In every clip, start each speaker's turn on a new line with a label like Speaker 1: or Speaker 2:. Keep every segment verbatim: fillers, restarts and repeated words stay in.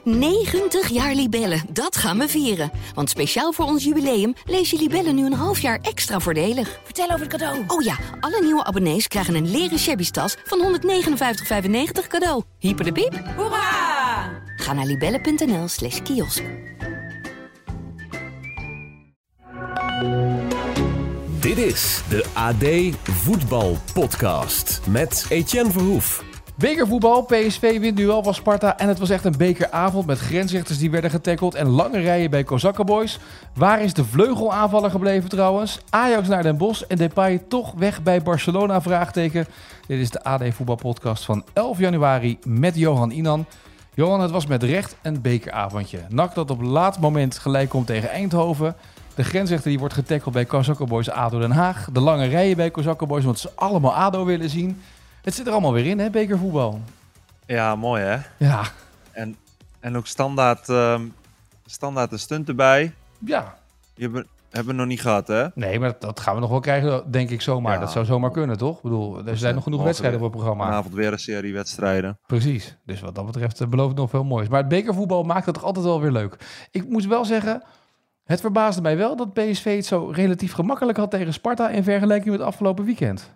Speaker 1: negentig jaar Libellen, dat gaan we vieren. Want speciaal voor ons jubileum lees je Libellen nu een half jaar extra voordelig. Vertel over het cadeau. Oh ja, alle nieuwe abonnees krijgen een leren shabby tas van honderdnegenenvijftig vijfennegentig cadeau. Hyper de piep.
Speaker 2: Hoera!
Speaker 1: Ga naar libellen.nl slash kiosk.
Speaker 3: Dit is de A D Voetbal Podcast met Etienne Verhoef.
Speaker 4: Bekervoetbal, P S V wint duel van Sparta en het was echt een bekeravond met grensrechters die werden getackeld en lange rijen bij Kozakkenboys. Waar is de vleugelaanvaller gebleven trouwens? Ajax naar Den Bosch en Depay toch weg bij Barcelona? Vraagteken. Dit is de A D Voetbal Podcast van elf januari met Johan Inan. Johan, het was met recht een bekeravondje. N A C dat op laat moment gelijk komt tegen Eindhoven. De grensrechter die wordt getackeld bij Kozakkenboys A D O Den Haag. De lange rijen bij Kozakkenboys, want ze allemaal A D O willen zien. Het zit er allemaal weer in, hè, bekervoetbal.
Speaker 5: Ja, mooi hè?
Speaker 4: Ja.
Speaker 5: En, en ook standaard, um, standaard een stunt erbij.
Speaker 4: Ja.
Speaker 5: Die hebben, hebben we nog niet gehad, hè?
Speaker 4: Nee, maar dat, dat gaan we nog wel krijgen, denk ik zomaar.
Speaker 5: Ja.
Speaker 4: Dat zou zomaar kunnen, toch? Ik bedoel, er zijn nog genoeg wedstrijden op het programma.
Speaker 5: Vanavond weer een serie wedstrijden.
Speaker 4: Precies. Dus wat dat betreft uh, belooft het nog veel moois. Maar het bekervoetbal maakt het toch altijd wel weer leuk. Ik moet wel zeggen, het verbaasde mij wel dat P S V het zo relatief gemakkelijk had tegen Sparta in vergelijking met het afgelopen weekend.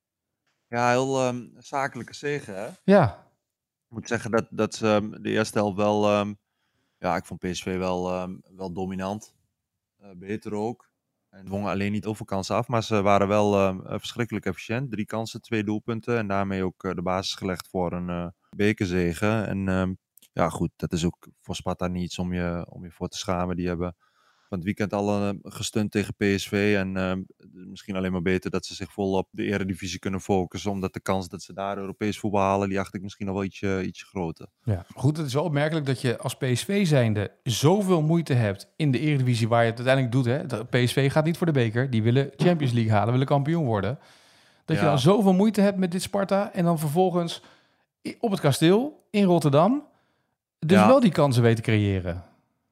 Speaker 5: Ja, heel um, zakelijke zege, hè?
Speaker 4: Ja.
Speaker 5: Ik moet zeggen dat, dat ze um, de eerste helft wel... Um, ja, ik vond P S V wel, um, wel dominant. Uh, beter ook. En dwongen alleen niet over kansen af, maar ze waren wel um, verschrikkelijk efficiënt. Drie kansen, twee doelpunten. En daarmee ook uh, de basis gelegd voor een uh, bekerzege. En um, ja, goed, dat is ook voor Sparta niets om je, om je voor te schamen. Die hebben van het weekend al uh, gestund tegen P S V. En uh, misschien alleen maar beter dat ze zich vol op de Eredivisie kunnen focussen. Omdat de kans dat ze daar Europees voetbal halen, die acht ik misschien nog wel ietsje, ietsje groter.
Speaker 4: Ja, goed, het is wel opmerkelijk dat je als P S V zijnde zoveel moeite hebt in de Eredivisie waar je het uiteindelijk doet. Hè? De P S V gaat niet voor de beker. Die willen Champions League halen, willen kampioen worden. Dat
Speaker 5: Ja.
Speaker 4: je dan zoveel moeite hebt met dit Sparta en dan vervolgens op het kasteel in Rotterdam dus
Speaker 5: Ja.
Speaker 4: wel die kansen weet te creëren.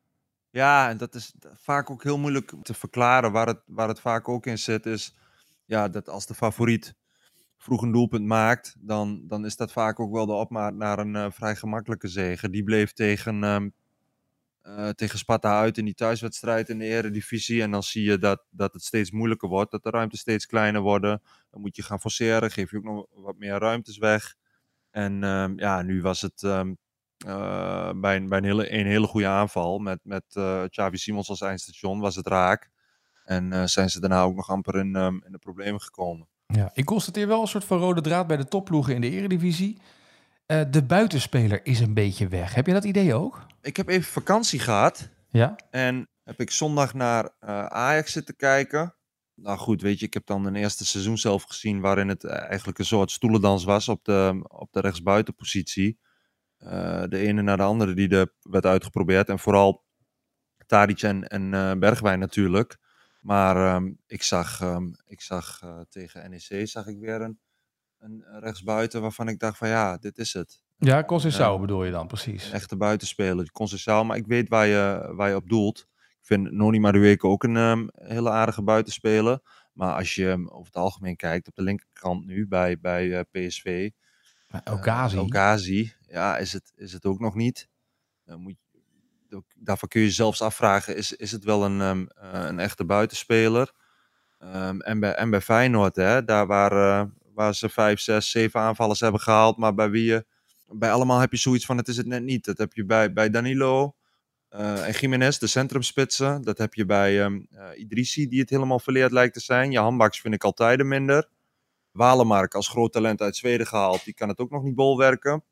Speaker 5: Ja, en dat is vaak ook heel moeilijk te verklaren. Waar het, waar het vaak ook in zit is ja, dat als de favoriet vroeg een doelpunt maakt, dan, dan is dat vaak ook wel de opmaat naar een uh, vrij gemakkelijke zege. Die bleef tegen, um, uh, tegen Sparta uit in die thuiswedstrijd in de Eredivisie. En dan zie je dat, dat het steeds moeilijker wordt, dat de ruimtes steeds kleiner worden. Dan moet je gaan forceren, geef je ook nog wat meer ruimtes weg. En um, ja, nu was het... Um, Uh, bij een, bij een, hele, een hele goede aanval met, met uh, Xavi Simons als eindstation was het raak. En uh, zijn ze daarna ook nog amper in, um, in de problemen gekomen.
Speaker 4: Ja, ik constateer wel een soort van rode draad bij de topploegen in de Eredivisie. Uh, de buitenspeler is een beetje weg. Heb je dat idee ook?
Speaker 5: Ik heb even vakantie gehad.
Speaker 4: Ja.
Speaker 5: En heb ik zondag naar uh, Ajax zitten kijken. Nou goed, weet je, ik heb dan een eerste seizoen zelf gezien waarin het eigenlijk een soort stoelendans was op de, op de rechtsbuitenpositie. Uh, de ene na de andere die er werd uitgeprobeerd. En vooral Tadic en, en uh, Bergwijn natuurlijk. Maar um, ik zag, um, ik zag uh, tegen N E C zag ik weer een, een rechtsbuiten waarvan ik dacht van ja, dit is het.
Speaker 4: Ja, Conceição
Speaker 5: Uh,
Speaker 4: bedoel je dan, precies.
Speaker 5: Een echte buitenspeler, Conceição. Maar ik weet waar je, waar je op doelt. Ik vind Noni Madueke ook een um, hele aardige buitenspeler. Maar als je um, over het algemeen kijkt op de linkerkant nu bij, bij uh, P S V...
Speaker 4: El Ghazi.
Speaker 5: Uh, El Ghazi, ja, is het, is het ook nog niet. Uh, moet je, daarvan kun je zelfs afvragen, is, is het wel een, um, uh, een echte buitenspeler? Um, en, bij, en bij Feyenoord, hè, daar waar, uh, waar ze vijf, zes, zeven aanvallers hebben gehaald, maar bij wie je, bij allemaal heb je zoiets van, het is het net niet. Dat heb je bij, bij Danilo uh, en Jiménez, de centrumspitsen. Dat heb je bij um, uh, Idrissi, die het helemaal verleerd lijkt te zijn. Je handbaks vind ik altijd minder. Walemark als groot talent uit Zweden gehaald. Die kan het ook nog niet bolwerken.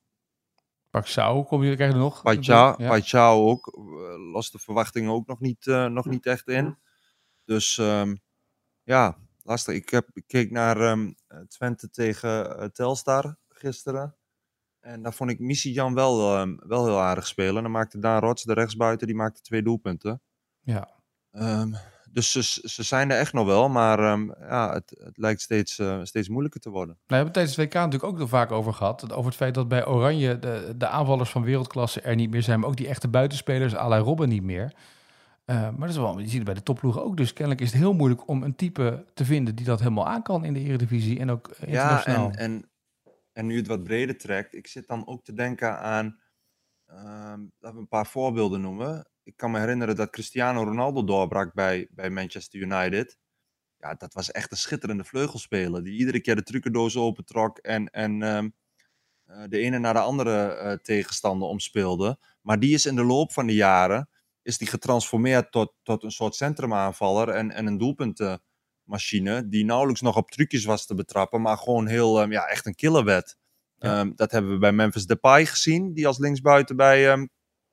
Speaker 4: Paxao, kom je, krijg je er nog?
Speaker 5: Paixão
Speaker 4: Ja.
Speaker 5: Paixão ook. Uh, lost de verwachtingen ook nog niet, uh, nog niet echt in. Dus um, ja, lastig. Ik, heb, ik keek naar um, Twente tegen uh, Telstar gisteren. En daar vond ik Missy-Jan wel, um, wel heel aardig spelen. Dan maakte Daan Rots, de rechtsbuiten, die maakte twee doelpunten.
Speaker 4: Ja.
Speaker 5: Um, Dus ze, ze zijn er echt nog wel, maar um, ja, het, het lijkt steeds, uh, steeds moeilijker te worden.
Speaker 4: Nou, we hebben tijdens het W K natuurlijk ook nog vaak over gehad. Over het feit dat bij Oranje de, de aanvallers van wereldklasse er niet meer zijn. Maar ook die echte buitenspelers à la Robben niet meer. Uh, maar dat is wel, je ziet het bij de topploegen ook. Dus kennelijk is het heel moeilijk om een type te vinden die dat helemaal aan kan in de Eredivisie. En ook internationaal.
Speaker 5: Ja, en, en, en nu het wat breder trekt. Ik zit dan ook te denken aan... Um, dat we een paar voorbeelden noemen. Ik kan me herinneren dat Cristiano Ronaldo doorbrak bij, bij Manchester United. Ja, dat was echt een schitterende vleugelspeler. Die iedere keer de trucendoos opentrok en, en um, uh, de ene naar de andere uh, tegenstander omspeelde. Maar die is in de loop van de jaren is die getransformeerd tot, tot een soort centrumaanvaller en, en een doelpuntenmachine. Die nauwelijks nog op trucjes was te betrappen, maar gewoon heel, um, ja, echt een killer werd. Ja. Um, dat hebben we bij Memphis Depay gezien, die als linksbuiten bij, um,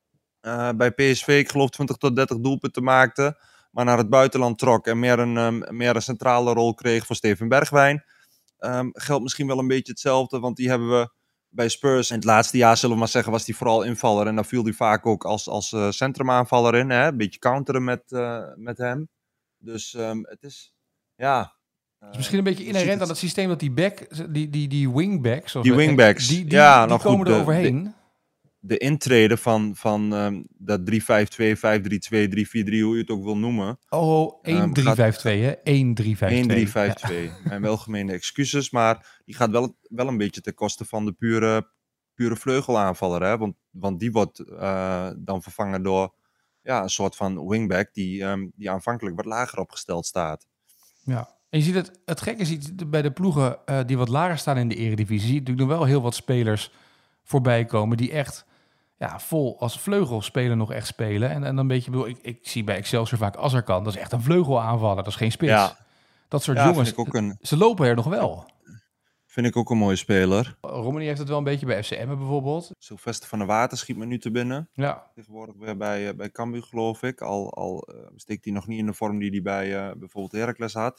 Speaker 5: uh, bij P S V, ik geloof twintig tot dertig doelpunten maakte. Maar naar het buitenland trok en meer een, um, meer een centrale rol kreeg voor Steven Bergwijn. Um, geldt misschien wel een beetje hetzelfde, want die hebben we bij Spurs in het laatste jaar, zullen we maar zeggen, was hij vooral invaller. En dan viel hij vaak ook als, als uh, centrumaanvaller in. Hè? Een beetje counteren met, uh, met hem. Dus um, het is, ja... Uh,
Speaker 4: het is misschien een beetje inherent het... aan het systeem dat die back, die, die, die wingbacks...
Speaker 5: Die wingbacks,
Speaker 4: die, die,
Speaker 5: ja.
Speaker 4: Die, die komen
Speaker 5: goed,
Speaker 4: er
Speaker 5: de,
Speaker 4: overheen.
Speaker 5: De, de intrede van, van um, dat drie vijf twee, vijf drie twee, drie vier drie, hoe je het ook wil noemen.
Speaker 4: Oh, één drie vijf twee, hè? één drie vijf twee.
Speaker 5: één drie vijf twee. Ja. Mijn welgemeende excuses, maar die gaat wel, wel een beetje ten koste van de pure, pure vleugelaanvaller. Hè? Want, want die wordt uh, dan vervangen door ja, een soort van wingback die, um, die aanvankelijk wat lager opgesteld staat.
Speaker 4: Ja. En je ziet het, het gekke is bij de ploegen uh, die wat lager staan in de Eredivisie, zie je natuurlijk nog wel heel wat spelers voorbij komen die echt ja, vol als vleugelspeler nog echt spelen. En, en dan een beetje, bedoel, ik, ik zie bij Excelsior vaak Azarkan, dat is echt een vleugelaanvaller, dat is geen spits. Ja. Dat soort
Speaker 5: ja,
Speaker 4: jongens,
Speaker 5: een...
Speaker 4: ze lopen er nog wel.
Speaker 5: Vind ik ook een mooie speler.
Speaker 4: Romani heeft het wel een beetje bij F C Emmen bijvoorbeeld.
Speaker 5: Sylvester van der Water schiet me nu te binnen.
Speaker 4: Ja.
Speaker 5: Tegenwoordig weer bij, uh, bij Cambuur, geloof ik. Al, al uh, steekt hij nog niet in de vorm die hij bij uh, bijvoorbeeld Heracles had.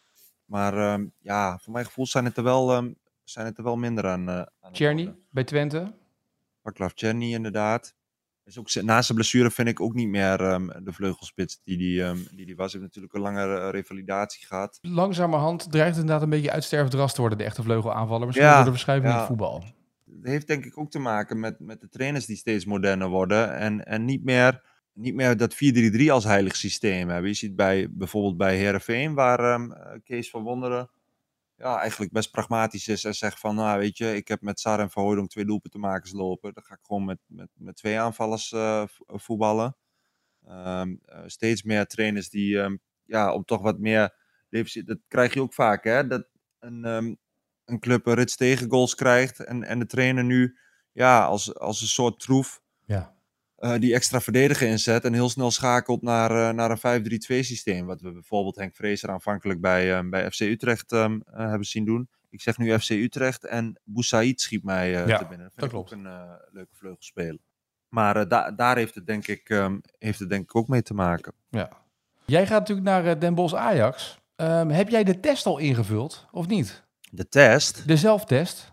Speaker 5: Maar um, ja, voor mijn gevoel zijn het er wel, um, zijn het er wel minder aan. Uh, aan
Speaker 4: Czerny bij Twente.
Speaker 5: Václav Czerny inderdaad. Is ook, naast de blessure vind ik ook niet meer um, de vleugelspits die die, um, die die was. Hij heeft natuurlijk een langere revalidatie gehad.
Speaker 4: Langzamerhand dreigt het inderdaad een beetje uitsterfdras te worden, de echte vleugelaanvaller. Misschien ja, door de verschuiving ja. in het voetbal.
Speaker 5: Dat heeft denk ik ook te maken met, met de trainers die steeds moderner worden. En, en niet meer... Niet meer dat vier drie drie als heilig systeem hebben. Je ziet bij, bijvoorbeeld bij Heerenveen, waar um, Kees van Wonderen ja, eigenlijk best pragmatisch is en zegt van, nou weet je, ik heb met Sarr en Van Hooijdonk twee doelpuntenmakers lopen. Dan ga ik gewoon met, met, met twee aanvallers uh, voetballen. Um, uh, steeds meer trainers die, um, ja, om toch wat meer... Dat krijg je ook vaak, hè, dat een, um, een club een rits tegengoals krijgt en, en de trainer nu, ja, als, als een soort troef, ja. Uh, die extra verdediger inzet en heel snel schakelt naar, uh, naar een vijf drie twee systeem. Wat we bijvoorbeeld Henk Vrezer aanvankelijk bij, uh, bij F C Utrecht um, uh, hebben zien doen. Ik zeg nu F C Utrecht en Boussaïd schiet mij uh,
Speaker 4: ja,
Speaker 5: te binnen. Dat vind
Speaker 4: dat
Speaker 5: ik
Speaker 4: klopt.
Speaker 5: ook een uh, leuke vleugelspeler. Maar uh, da- daar heeft het, denk ik, um, heeft het denk ik ook mee te maken.
Speaker 4: Ja. Jij gaat natuurlijk naar uh, Den Bosch Ajax. Um, heb jij de test al ingevuld of niet?
Speaker 5: De test?
Speaker 4: De zelftest?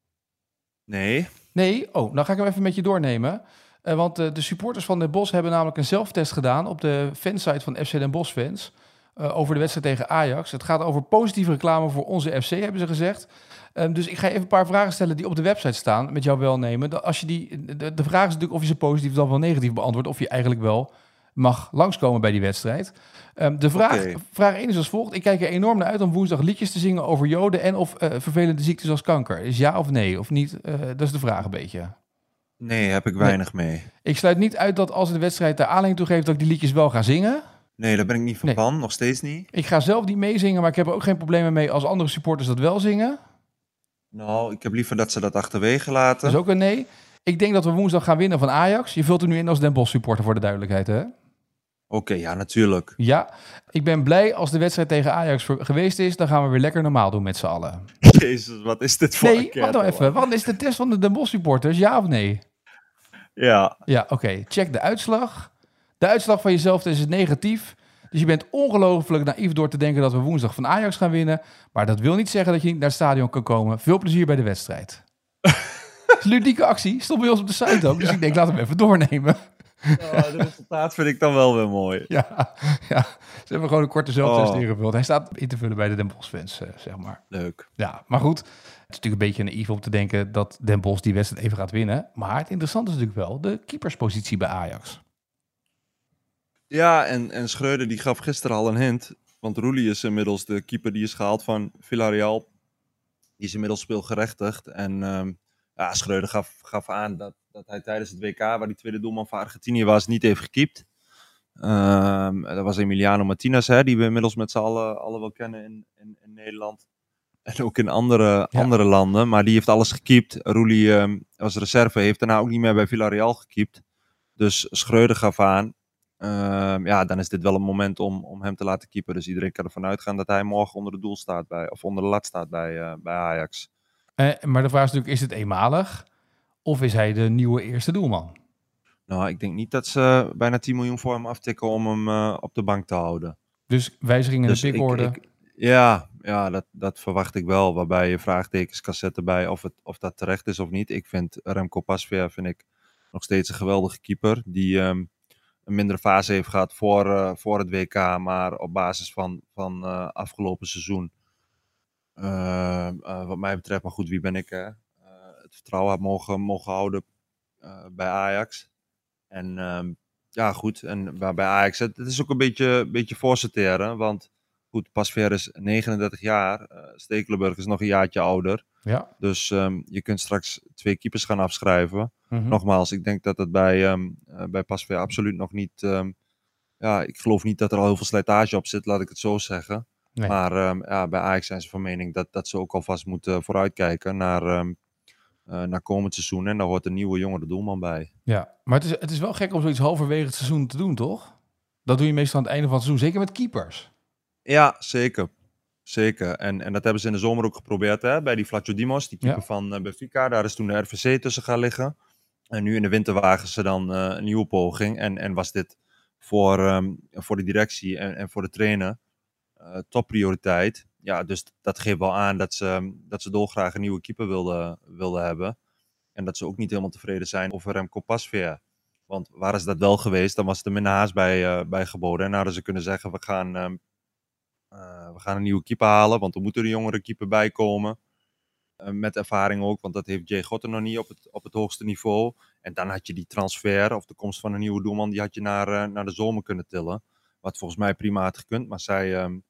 Speaker 5: Nee.
Speaker 4: Nee? Oh, dan ga ik hem even met je doornemen. Uh, want uh, de supporters van Den Bosch hebben namelijk een zelftest gedaan op de fansite van F C Den Bosch fans uh, over de wedstrijd tegen Ajax. Het gaat over positieve reclame voor onze F C, hebben ze gezegd. Um, dus ik ga even een paar vragen stellen die op de website staan, met jouw welnemen. Als je die, de, de vraag is natuurlijk of je ze positief dan wel negatief beantwoordt, of je eigenlijk wel mag langskomen bij die wedstrijd. Um, de vraag, okay. vraag één is als volgt. Ik kijk er enorm naar uit om woensdag liedjes te zingen over Joden en of uh, vervelende ziektes als kanker. Is ja of nee? Of niet? Uh, dat is de vraag een beetje.
Speaker 5: Nee, heb ik weinig nee. mee.
Speaker 4: Ik sluit niet uit dat als de wedstrijd daar aanleiding toe geeft dat ik die liedjes wel ga zingen.
Speaker 5: Nee, daar ben ik niet van nee. plan. Nog steeds niet.
Speaker 4: Ik ga zelf niet meezingen, maar ik heb er ook geen problemen mee als andere supporters dat wel zingen.
Speaker 5: Nou, ik heb liever dat ze dat achterwege laten.
Speaker 4: Dat is ook een nee. Ik denk dat we woensdag gaan winnen van Ajax. Je vult er nu in als Den Bosch supporter voor de duidelijkheid, hè?
Speaker 5: Oké, okay, ja, natuurlijk.
Speaker 4: Ja, ik ben blij als de wedstrijd tegen Ajax geweest is. Dan gaan we weer lekker normaal doen met z'n allen.
Speaker 5: Jezus, wat is dit voor
Speaker 4: Nee, wacht nou even. Wat is de test van de Den Bosch supporters? Ja of nee?
Speaker 5: Ja.
Speaker 4: Ja, oké. Okay. Check de uitslag. De uitslag van jezelf is negatief. Dus je bent ongelooflijk naïef door te denken dat we woensdag van Ajax gaan winnen. Maar dat wil niet zeggen dat je niet naar het stadion kan komen. Veel plezier bij de wedstrijd. Ludieke actie. Stond bij ons op de site ook. Dus ja. ik denk, laat hem even doornemen.
Speaker 5: Oh, het resultaat vind ik dan wel weer mooi.
Speaker 4: Ja, ja. Ze hebben gewoon een korte zelftest oh. ingevuld. Hij staat in te vullen bij de Den Bosch fans, uh, zeg maar.
Speaker 5: Leuk.
Speaker 4: Ja, maar goed. Het is natuurlijk een beetje naïef om te denken dat Den Bosch die wedstrijd even gaat winnen. Maar het interessante is natuurlijk wel de keeperspositie bij Ajax.
Speaker 5: Ja, en, en Schreuder die gaf gisteren al een hint. Want Roelie is inmiddels de keeper die is gehaald van Villarreal. Die is inmiddels speelgerechtigd. En um, ja, Schreuder gaf, gaf aan dat, dat dat hij tijdens het W K, waar die tweede doelman van Argentinië was, niet heeft gekiept. Um, dat was Emiliano Martinez, hè, die we inmiddels met z'n allen, allen wel kennen in, in, in Nederland. En ook in andere, ja. andere landen. Maar die heeft alles gekiept. Rulli um, als reserve heeft daarna ook niet meer bij Villarreal gekiept. Dus Schreuder gaf aan. Um, ja, dan is dit wel een moment om, om hem te laten keepen. Dus iedereen kan ervan uitgaan dat hij morgen onder de doel staat bij, of onder de lat staat bij, uh, bij Ajax.
Speaker 4: Uh, maar de vraag is natuurlijk, is het eenmalig? Of is hij de nieuwe eerste doelman?
Speaker 5: Nou, ik denk niet dat ze bijna tien miljoen voor hem aftikken om hem uh, op de bank te houden.
Speaker 4: Dus wijzigingen in dus de pikorde?
Speaker 5: Ja, ja dat, dat verwacht ik wel. Waarbij je vraagtekens kan zetten bij of, het, of dat terecht is of niet. Ik vind Remco Pasveer vind ik nog steeds een geweldige keeper. Die um, een mindere fase heeft gehad voor, uh, voor het W K. Maar op basis van, van uh, afgelopen seizoen. Uh, uh, wat mij betreft, maar goed, wie ben ik? Hè? Uh, het vertrouwen had mogen, mogen houden uh, bij Ajax. En um, ja, goed. En bij Ajax, het, het is ook een beetje, beetje voorsorteren. Want goed, Pasveer is negenendertig jaar. Uh, Stekelenburg is nog een jaartje ouder.
Speaker 4: Ja.
Speaker 5: Dus um, je kunt straks twee keepers gaan afschrijven.
Speaker 4: Mm-hmm.
Speaker 5: Nogmaals, ik denk dat het bij, um, uh, bij Pasveer absoluut nog niet... Um, ja, ik geloof niet dat er al heel veel slijtage op zit, laat ik het zo zeggen. Nee. Maar um, ja, bij Ajax zijn ze van mening dat, dat ze ook alvast moeten vooruitkijken naar... Um, Uh, naar komend seizoen. En daar hoort een nieuwe jongere doelman bij.
Speaker 4: Ja, maar het is, het is wel gek om zoiets halverwege het seizoen te doen, toch? Dat doe je meestal aan het einde van het seizoen. Zeker met keepers.
Speaker 5: Ja, zeker. Zeker. En, en dat hebben ze in de zomer ook geprobeerd. Hè? Bij die Flatio Dimos, die keeper ja. van uh, Benfica. Daar is toen de R V C tussen gaan liggen. En nu in de winter wagen ze dan uh, een nieuwe poging. En, en was dit voor, um, voor de directie en, en voor de trainer uh, topprioriteit. Ja, dus dat geeft wel aan dat ze, dat ze dolgraag een nieuwe keeper wilden, wilden hebben. En dat ze ook niet helemaal tevreden zijn over Remco Pasveer. Want waren ze dat wel geweest, dan was het er minder haast bij, uh, bij geboden. En hadden ze kunnen zeggen, we gaan, uh, uh, we gaan een nieuwe keeper halen. Want er moet er een jongere keeper bij komen. Uh, met ervaring ook, want dat heeft Jay Gotten nog niet op het, op het hoogste niveau. En dan had je die transfer, of de komst van een nieuwe doelman, die had je naar, uh, naar de zomer kunnen tillen. Wat volgens mij prima had gekund, maar zij... Um,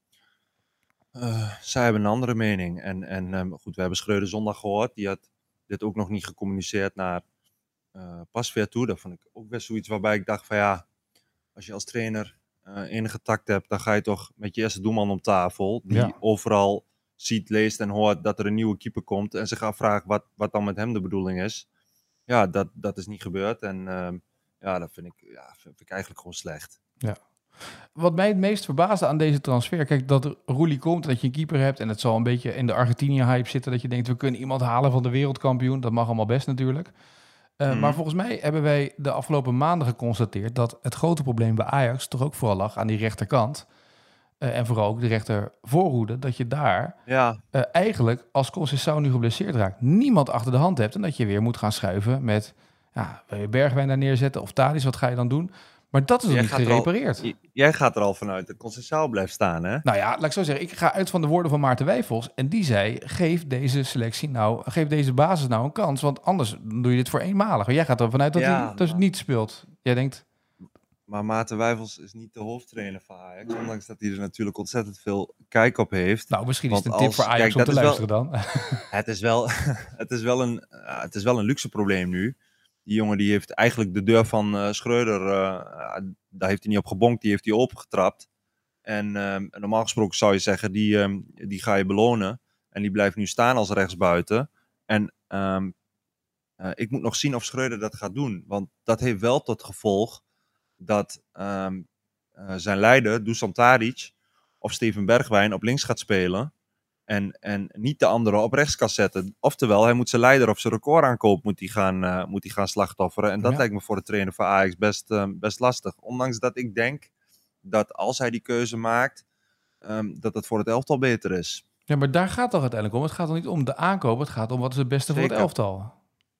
Speaker 5: Uh, zij hebben een andere mening. En, en um, goed, we hebben Schreuder zondag gehoord. Die had dit ook nog niet gecommuniceerd naar uh, Pasveer toe. Dat vond ik ook best zoiets waarbij ik dacht van ja, als je als trainer uh, enige tact hebt, dan ga je toch met je eerste doelman om tafel. Die ja. overal ziet, leest en hoort dat er een nieuwe keeper komt. En zich afvraagt wat, wat dan met hem de bedoeling is. Ja, dat, dat is niet gebeurd. En uh, ja, dat vind ik, ja, vind ik eigenlijk gewoon slecht.
Speaker 4: Ja. Wat mij het meest verbaasde aan deze transfer... Kijk, dat Rulli komt, dat je een keeper hebt... en het zal een beetje in de Argentinië-hype zitten... dat je denkt, we kunnen iemand halen van de wereldkampioen. Dat mag allemaal best natuurlijk. Uh, mm. Maar volgens mij hebben wij de afgelopen maanden geconstateerd... dat het grote probleem bij Ajax toch ook vooral lag aan die rechterkant. Uh, en vooral ook de rechtervoorhoede. Dat je daar ja. uh, eigenlijk, als Conceição nu geblesseerd raakt... niemand achter de hand hebt... en dat je weer moet gaan schuiven met... ja, wil je Bergwijn daar neerzetten of Tadic, wat ga je dan doen... Maar dat is nog niet gerepareerd.
Speaker 5: Al, jij gaat er al vanuit dat Conceição blijft staan, hè?
Speaker 4: Nou ja, laat ik zo zeggen. Ik ga uit van de woorden van Maarten Wijfels. En die zei, geef deze selectie nou, geef deze basis nou een kans. Want anders doe je dit voor eenmalig. Maar jij gaat er vanuit dat ja, hij dus maar... niet speelt. Jij denkt...
Speaker 5: Maar Maarten Wijfels is niet de hoofdtrainer van Ajax. Ondanks dat hij er natuurlijk ontzettend veel kijk op heeft.
Speaker 4: Nou, misschien want is het een tip als, voor Ajax kijk, om te luisteren wel, dan.
Speaker 5: Het is wel, het is wel een, uh, het is wel een luxe probleem nu. Die jongen die heeft eigenlijk de deur van uh, Schreuder, uh, daar heeft hij niet op gebonkt, die heeft hij opengetrapt. En uh, normaal gesproken zou je zeggen, die, um, die ga je belonen. En die blijft nu staan als rechtsbuiten. En um, uh, ik moet nog zien of Schreuder dat gaat doen. Want dat heeft wel tot gevolg dat um, uh, zijn leider, Dusan Tadic, of Steven Bergwijn op links gaat spelen. En, en niet de andere op rechts kan zetten. Oftewel, hij moet zijn leider of zijn recordaankoop moet hij gaan, uh, moet hij gaan slachtofferen. En dat ja. lijkt me voor de trainer van Ajax best, uh, best lastig. Ondanks dat ik denk dat als hij die keuze maakt, um, dat het voor het elftal beter is.
Speaker 4: Ja, maar daar gaat het toch uiteindelijk om. Het gaat toch niet om de aankoop, het gaat om wat is het beste Zeker. voor het elftal.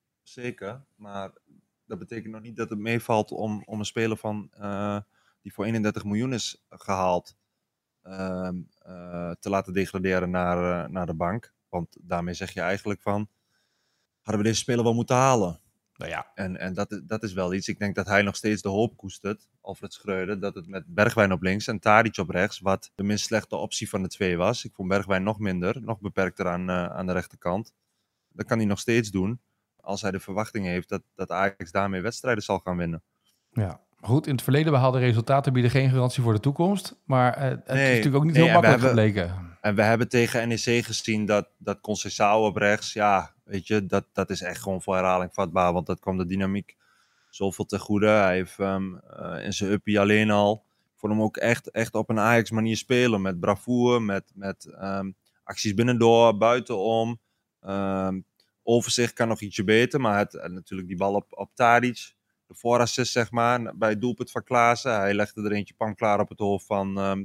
Speaker 5: Zeker, maar dat betekent nog niet dat het meevalt om, om een speler van, uh, die voor eenendertig miljoen is gehaald... Uh, uh, te laten degraderen naar, uh, naar de bank. Want daarmee zeg je eigenlijk van... hadden we deze speler wel moeten halen? Nou ja. En, en dat, dat is wel iets. Ik denk dat hij nog steeds de hoop koestert, Alfred Schreuder, dat het met Bergwijn op links en Tadic op rechts, wat de minst slechte optie van de twee was. Ik vond Bergwijn nog minder, nog beperkter aan, uh, aan de rechterkant. Dat kan hij nog steeds doen. als hij de verwachting heeft dat, dat Ajax daarmee wedstrijden zal gaan winnen.
Speaker 4: Ja, goed. In het verleden behaalde resultaten bieden geen garantie voor de toekomst. Maar uh, het
Speaker 5: Nee,
Speaker 4: is natuurlijk ook niet
Speaker 5: nee,
Speaker 4: heel
Speaker 5: en we
Speaker 4: makkelijk
Speaker 5: hebben-
Speaker 4: gebleken.
Speaker 5: En we hebben tegen N E C gezien dat, dat Conceição op rechts, ja, weet je, dat, dat is echt gewoon voor herhaling vatbaar. Want dat kwam de dynamiek zoveel ten goede. Hij heeft um, uh, in zijn uppie alleen al, ik vond hem ook echt, echt op een Ajax manier spelen. Met bravoure, met, met um, acties binnendoor, buitenom. Um, overzicht kan nog ietsje beter, maar het, en natuurlijk die bal op, op Tadic. De voorassist, zeg maar, bij het doelpunt van Klaassen. Hij legde er eentje klaar op het hoofd van um,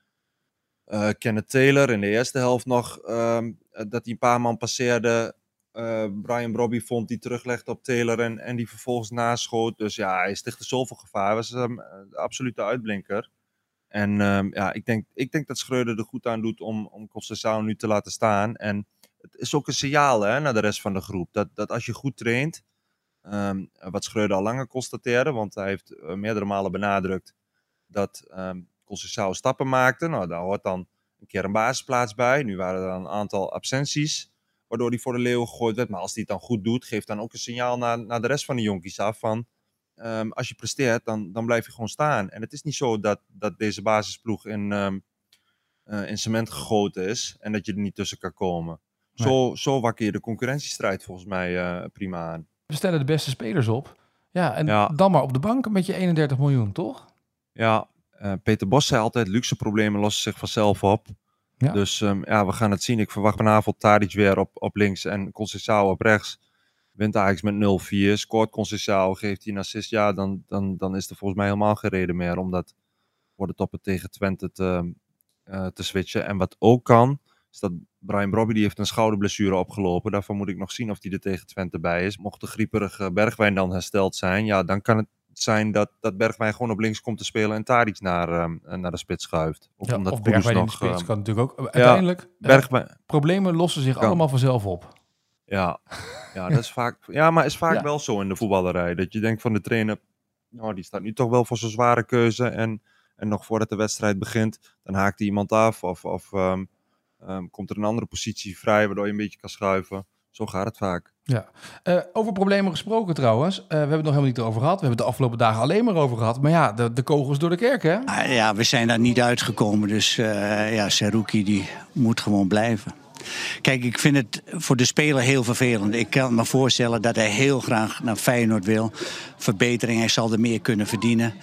Speaker 5: uh, Kenneth Taylor. In de eerste helft nog um, dat hij een paar man passeerde. Uh, Brian Brobby vond die teruglegde op Taylor en, en die vervolgens naschoot. Dus ja, hij stichtte zoveel gevaar. Hij was um, de absolute uitblinker. En um, ja, ik denk, ik denk dat Schreuder er goed aan doet om, om Conceição nu te laten staan. En het is ook een signaal hè, naar de rest van de groep. Dat, dat als je goed traint, um, wat Schreuder al langer constateerde, want hij heeft uh, meerdere malen benadrukt dat um, Conceição stappen maakte. Nou, daar hoort dan een keer een basisplaats bij. Nu waren er een aantal absenties, waardoor hij voor de leeuwen gegooid werd. Maar als hij het dan goed doet, geeft dan ook een signaal naar, naar de rest van de jonkies af van um, als je presteert, dan, dan blijf je gewoon staan. En het is niet zo dat, dat deze basisploeg in, um, uh, in cement gegoten is en dat je er niet tussen kan komen. Nee. Zo, zo wakker je de concurrentiestrijd volgens mij uh, prima aan.
Speaker 4: We stellen de beste spelers op. Ja, en
Speaker 5: Ja.
Speaker 4: dan maar op de bank met je eenendertig miljoen, toch?
Speaker 5: Ja, uh, Peter Bos zei altijd, luxe problemen lossen zich vanzelf op.
Speaker 4: Ja.
Speaker 5: Dus um, ja, we gaan het zien. Ik verwacht vanavond Tadic weer op, op links en Conceição op rechts. Wint Ajax met nul vier, scoort Conceição, geeft hij een assist. Ja, dan, dan, dan is er volgens mij helemaal geen reden meer om dat voor de toppen tegen Twente te, uh, te switchen. En wat ook kan, is dat Brian Brobby die heeft een schouderblessure opgelopen. Daarvan moet ik nog zien of die er tegen Twente bij is. Mocht de grieperige Bergwijn dan hersteld zijn, ja, dan kan het zijn dat, dat Bergwijn gewoon op links komt te spelen en Tadic naar, um, naar de spits schuift. Of,
Speaker 4: Ja,
Speaker 5: omdat
Speaker 4: of
Speaker 5: Kudus
Speaker 4: Bergwijn in de
Speaker 5: nog,
Speaker 4: spits
Speaker 5: um,
Speaker 4: kan natuurlijk ook. Uiteindelijk, ja,
Speaker 5: Bergwijn,
Speaker 4: problemen lossen zich
Speaker 5: kan.
Speaker 4: allemaal vanzelf op.
Speaker 5: Ja, ja, dat is vaak, ja, maar is vaak
Speaker 4: Ja.
Speaker 5: wel zo in de voetballerij. Dat je denkt van de trainer, nou, die staat nu toch wel voor zo'n zware keuze. En, en nog voordat de wedstrijd begint, dan haakt hij iemand af. Of, of um, um, komt er een andere positie vrij, waardoor je een beetje kan schuiven. Zo gaat het vaak.
Speaker 4: Ja. Uh, over problemen gesproken trouwens. Uh, we hebben het nog helemaal niet over gehad. We hebben het de afgelopen dagen alleen maar over gehad. Maar ja, de, de kogels door de kerk, hè?
Speaker 2: Ah, ja, we zijn daar niet uitgekomen. Dus uh, ja, Seruki die moet gewoon blijven. Kijk, ik vind het voor de speler heel vervelend. Ik kan me voorstellen dat hij heel graag naar Feyenoord wil. Verbetering, hij zal er meer kunnen verdienen.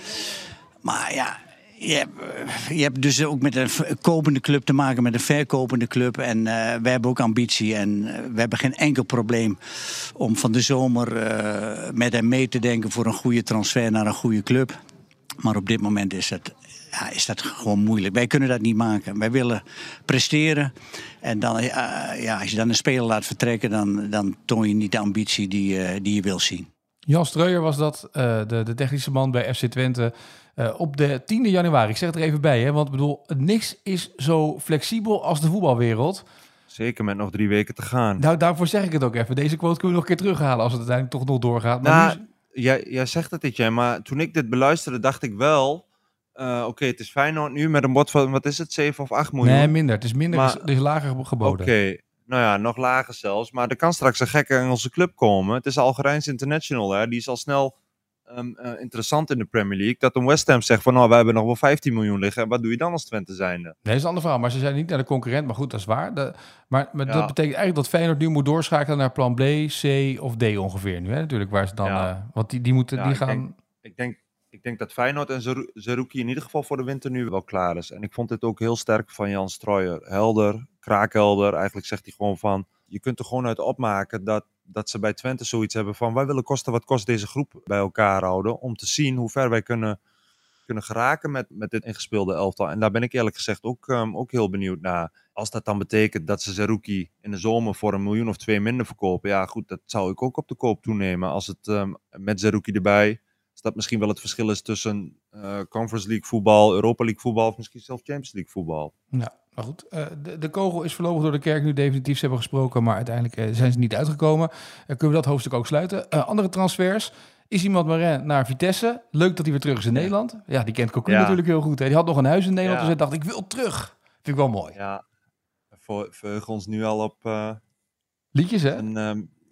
Speaker 2: Maar ja, je hebt, je hebt dus ook met een kopende club te maken, met een verkopende club. En uh, wij hebben ook ambitie en uh, we hebben geen enkel probleem om van de zomer uh, met hem mee te denken voor een goede transfer naar een goede club. Maar op dit moment is het... Ja, is dat gewoon moeilijk. Wij kunnen dat niet maken. Wij willen presteren. En dan, uh, ja, als je dan een speler laat vertrekken, dan, dan toon je niet de ambitie die, uh, die je wil zien.
Speaker 4: Jan Streuer was dat, uh, de, de technische man bij F C Twente, uh, op de tiende januari. Ik zeg het er even bij, hè, want ik bedoel, niks is zo flexibel als de voetbalwereld.
Speaker 5: Zeker met nog drie weken te gaan.
Speaker 4: Nou, daarvoor zeg ik het ook even. Deze quote kunnen we nog een keer terughalen als het uiteindelijk toch nog doorgaat. Maar
Speaker 5: Nou,
Speaker 4: nu...
Speaker 5: jij, jij zegt het, Etienne, maar toen ik dit beluisterde, dacht ik wel... Uh, Oké, okay, het is Feyenoord nu met een bod van, wat is het, zeven of acht miljoen?
Speaker 4: Nee, minder. Het is minder,
Speaker 5: maar,
Speaker 4: het is lager geboden.
Speaker 5: Oké, okay. Nou ja, nog lager zelfs. Maar er kan straks een gekke Engelse club komen. Het is Algerijns International, hè. Die is al snel um, uh, interessant in de Premier League. Dat een West Ham zegt van, nou, we hebben nog wel vijftien miljoen liggen. En wat doe je dan als Twente zijnde?
Speaker 4: Nee, dat is een andere verhaal. Maar ze zijn niet naar de concurrent. Maar goed, dat is waar. De, maar maar
Speaker 5: Ja.
Speaker 4: dat betekent eigenlijk dat Feyenoord nu moet doorschakelen naar plan B, C of D ongeveer nu. Hè? Natuurlijk, waar ze dan...
Speaker 5: Ja.
Speaker 4: Uh, want die, die moeten,
Speaker 5: Ja,
Speaker 4: die
Speaker 5: ik
Speaker 4: gaan...
Speaker 5: denk- Ik denk, ik denk dat Feyenoord en Zeru- Zerouki in ieder geval voor de winter nu wel klaar is. En ik vond dit ook heel sterk van Jan Streuer. Helder, kraakhelder. Eigenlijk zegt hij gewoon van... Je kunt er gewoon uit opmaken dat, dat ze bij Twente zoiets hebben van... Wij willen kosten wat kost deze groep bij elkaar houden. Om te zien hoe ver wij kunnen, kunnen geraken met, met dit ingespeelde elftal. En daar ben ik eerlijk gezegd ook, um, ook heel benieuwd naar. Als dat dan betekent dat ze Zerouki in de zomer voor een miljoen of twee minder verkopen. Ja goed, dat zou ik ook op de koop toenemen. Als het um, met Zerouki erbij... Is dat misschien wel het verschil is tussen uh, Conference League voetbal, Europa League voetbal of misschien zelfs Champions League voetbal.
Speaker 4: Ja, maar goed. Uh, de, de kogel is voorlopig door de kerk nu definitief. Ze hebben gesproken, maar uiteindelijk uh, zijn ze niet uitgekomen. Uh, kunnen we dat hoofdstuk ook sluiten. Uh, andere transfers. Is iemand Marin naar Vitesse. Leuk dat hij weer terug is in
Speaker 5: Ja.
Speaker 4: Nederland. Ja, die kent Cocu
Speaker 5: Ja.
Speaker 4: natuurlijk heel goed. Hè. Die had nog een huis in Nederland,
Speaker 5: Ja.
Speaker 4: dus hij dacht, ik wil terug. Vind ik wel mooi.
Speaker 5: Ja, we verheugen ons nu al op uh,
Speaker 4: Liedjes, hè?
Speaker 5: een, um,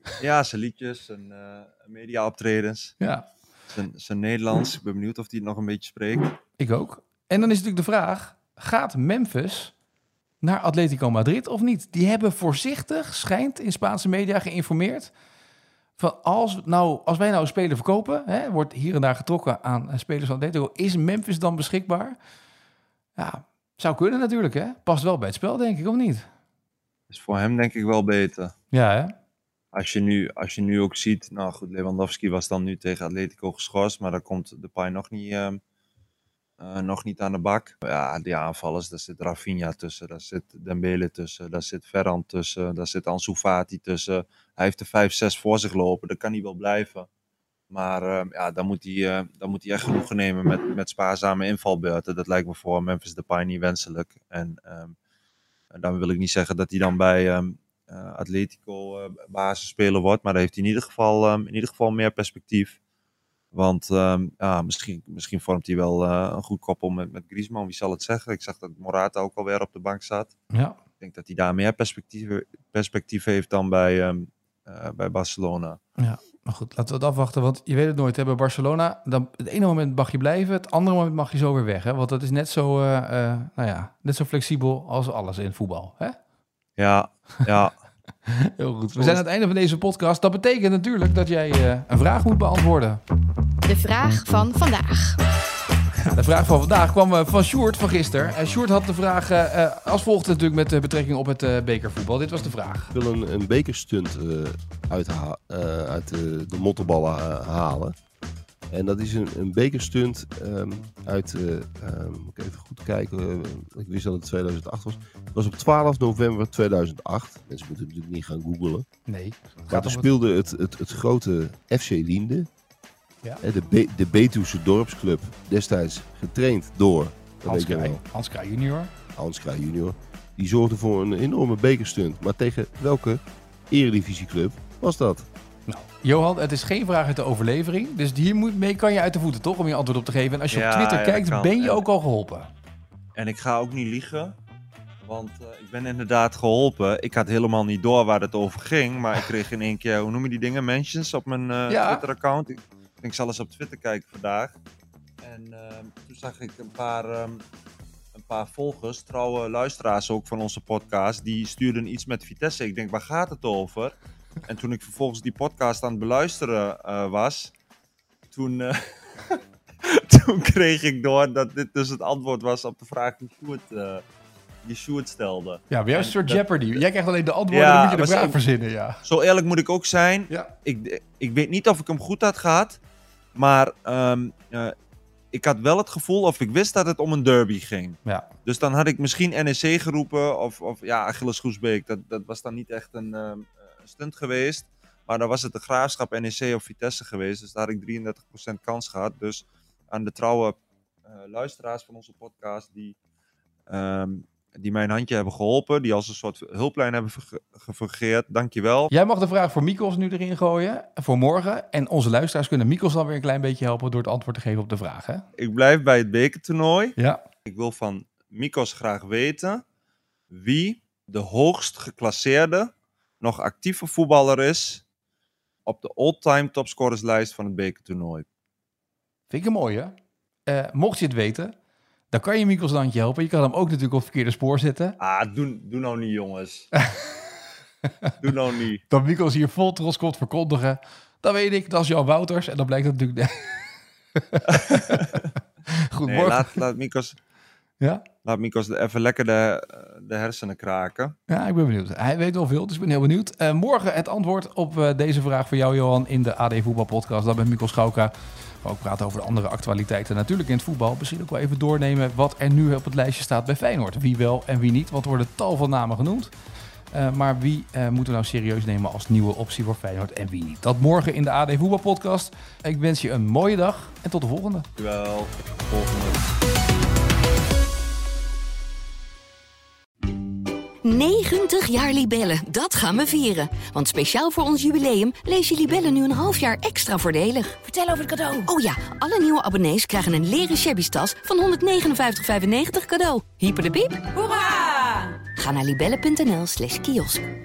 Speaker 5: Ja, zijn liedjes, zijn uh, media-optredens.
Speaker 4: Ja.
Speaker 5: Zijn, zijn Nederlands. Ik ben benieuwd of hij het nog een beetje spreekt.
Speaker 4: Ik ook. En dan is natuurlijk de vraag, gaat Memphis naar Atletico Madrid of niet? Die hebben voorzichtig, schijnt in Spaanse media geïnformeerd, van als, nou, als wij nou een speler verkopen, hè, wordt hier en daar getrokken aan spelers van Atletico, is Memphis dan beschikbaar? Ja, zou kunnen natuurlijk, hè? Past wel bij het spel, denk ik, of niet?
Speaker 5: Is voor hem denk ik wel beter.
Speaker 4: Ja, hè?
Speaker 5: Als je nu, als je nu ook ziet, nou goed, Lewandowski was dan nu tegen Atletico geschorst, maar daar komt Depay nog niet, uh, uh, nog niet aan de bak. Ja, die aanvallers, daar zit Rafinha tussen, daar zit Dembele tussen, daar zit Ferran tussen, daar zit Ansu Fati tussen. Hij heeft er vijf, zes voor zich lopen, dat kan hij wel blijven. Maar uh, ja, dan moet hij, uh, dan moet hij echt genoegen nemen met, met spaarzame invalbeurten. Dat lijkt me voor Memphis Depay niet wenselijk. En um, dan wil ik niet zeggen dat hij dan bij um, uh, Atletico uh, basisspeler wordt. Maar dan heeft hij in ieder geval, um, in ieder geval meer perspectief. Want um, ja, misschien, misschien vormt hij wel uh, een goed koppel met, met Griezmann. Wie zal het zeggen? Ik zag dat Morata ook alweer op de bank zat.
Speaker 4: Ja.
Speaker 5: Ik denk dat hij daar meer perspectief, perspectief heeft dan bij, um, uh, bij Barcelona.
Speaker 4: Ja. Maar goed, laten we het afwachten, want je weet het nooit. Hè? Bij Barcelona, dan, het ene moment mag je blijven, het andere moment mag je zo weer weg. Hè? Want dat is net zo, uh, uh, nou ja, net zo flexibel als alles in voetbal. Hè?
Speaker 5: Ja, ja.
Speaker 4: Heel goed. We zijn aan het einde van deze podcast. Dat betekent natuurlijk dat jij uh, een vraag moet beantwoorden.
Speaker 6: De vraag van vandaag.
Speaker 4: De vraag van vandaag kwam uh, van Sjoerd van gisteren. En Sjoerd had de vraag uh, als volgt natuurlijk met uh, betrekking op het uh, bekervoetbal. Dit was de vraag.
Speaker 7: Ik wil een, een bekerstunt uh, uit, uh, uit uh, de mottenballen uh, halen. En dat is een, een bekerstunt um, uit, uh, um, moet ik even goed kijken, uh, ik wist dat het tweeduizend acht was. Het was op twaalf november tweeduizend acht. Mensen moeten natuurlijk niet gaan googlen.
Speaker 4: Nee.
Speaker 7: Maar toen speelde het, het, het grote F C Liende.
Speaker 4: Ja.
Speaker 7: De, Be- de Betuwse dorpsclub, destijds getraind door
Speaker 4: Hans Kraaij, Hans Kraaij junior.
Speaker 7: Hans Kraaij junior. Die zorgde voor een enorme bekerstunt. Maar tegen welke eredivisieclub was dat?
Speaker 4: Nou, Johan, het is geen vraag uit de overlevering. Dus hiermee kan je uit de voeten, toch? Om je antwoord op te geven. En als je
Speaker 5: Ja,
Speaker 4: op Twitter
Speaker 5: ja,
Speaker 4: kijkt,
Speaker 5: kan.
Speaker 4: ben je
Speaker 5: En-
Speaker 4: ook al geholpen.
Speaker 5: En ik ga ook niet liegen. Want uh, ik ben inderdaad geholpen. Ik had helemaal niet door waar het over ging. Maar ik kreeg in één keer, hoe noem je die dingen? Mentions op mijn uh,
Speaker 4: Ja.
Speaker 5: Twitter-account. Ik, ik zal eens op Twitter kijken vandaag. En uh, toen zag ik een paar, um, een paar volgers, trouwe luisteraars ook van onze podcast. Die stuurden iets met Vitesse. Ik denk, waar gaat het over? En toen ik vervolgens die podcast aan het beluisteren uh, was. Toen... Uh, Toen kreeg ik door dat dit dus het antwoord was op de vraag die Sjoerd, uh, die Sjoerd stelde.
Speaker 4: Ja, weer een
Speaker 5: En
Speaker 4: soort
Speaker 5: dat-
Speaker 4: Jeopardy. Jij krijgt alleen de antwoorden,
Speaker 5: Ja,
Speaker 4: dan moet je de
Speaker 5: maar
Speaker 4: vraag
Speaker 5: zo-
Speaker 4: verzinnen, ja.
Speaker 5: Zo eerlijk moet ik ook zijn.
Speaker 4: Ja.
Speaker 5: Ik, ik weet niet of ik hem goed had gehad. Maar um, uh, ik had wel het gevoel of ik wist dat het om een derby ging.
Speaker 4: Ja.
Speaker 5: Dus dan had ik misschien N E C geroepen. Of, of ja, Achilles Groesbeek. Dat, dat was dan niet echt een um, stunt geweest. Maar dan was het de Graafschap, N E C of Vitesse geweest. Dus daar had ik drieëndertig procent kans gehad. Dus aan de trouwe uh, luisteraars van onze podcast die, um, die mij een handje hebben geholpen, die als een soort hulplijn hebben verge- gefungeerd, dankjewel.
Speaker 4: Jij mag de vraag voor Mikos nu erin gooien, voor morgen. En onze luisteraars kunnen Mikos dan weer een klein beetje helpen door het antwoord te geven op de vraag, hè?
Speaker 5: Ik blijf bij het bekertoernooi.
Speaker 4: Ja.
Speaker 5: Ik wil van Mikos graag weten wie de hoogst geclasseerde, nog actieve voetballer is op de all-time topscorerslijst van het bekertoernooi.
Speaker 4: Vind ik een mooie. Uh, mocht je het weten, dan kan je Mikos een handje helpen. Je kan hem ook natuurlijk op het verkeerde spoor zetten.
Speaker 5: Ah, doe, doe nou niet, jongens. Doe nou niet.
Speaker 4: Dat Mikos hier vol trots komt verkondigen. Dan weet ik, dat is Jan Wouters. En dan blijkt dat natuurlijk... Goed,
Speaker 5: Nee,
Speaker 4: morgen...
Speaker 5: laat, laat Mikos,
Speaker 4: Ja?
Speaker 5: laat Mikos even lekker de, de hersenen kraken.
Speaker 4: Ja, ik ben benieuwd. Hij weet wel veel, dus ik ben heel benieuwd. Uh, morgen het antwoord op uh, deze vraag voor jou, Johan, in de A D Voetbal Podcast. Dan met Mikos Schauka. We ook praten over de andere actualiteiten. Natuurlijk in het voetbal. Misschien ook wel even doornemen wat er nu op het lijstje staat bij Feyenoord. Wie wel en wie niet, want er worden tal van namen genoemd. Uh, maar wie uh, moeten we nou serieus nemen als nieuwe optie voor Feyenoord en wie niet? Dat morgen in de A D Voetbal Podcast. Ik wens je een mooie dag en tot de volgende.
Speaker 5: Dankjewel. Volgende.
Speaker 1: negentig jaar Libellen, dat gaan we vieren. Want speciaal voor ons jubileum lees je Libellen nu een half jaar extra voordelig. Vertel over het cadeau. Oh ja, alle nieuwe abonnees krijgen een leren shabby tas van honderdnegenenvijftig vijfennegentig cadeau. Hyper de piep. Hoera! Ga naar libellen punt n l slash kiosk.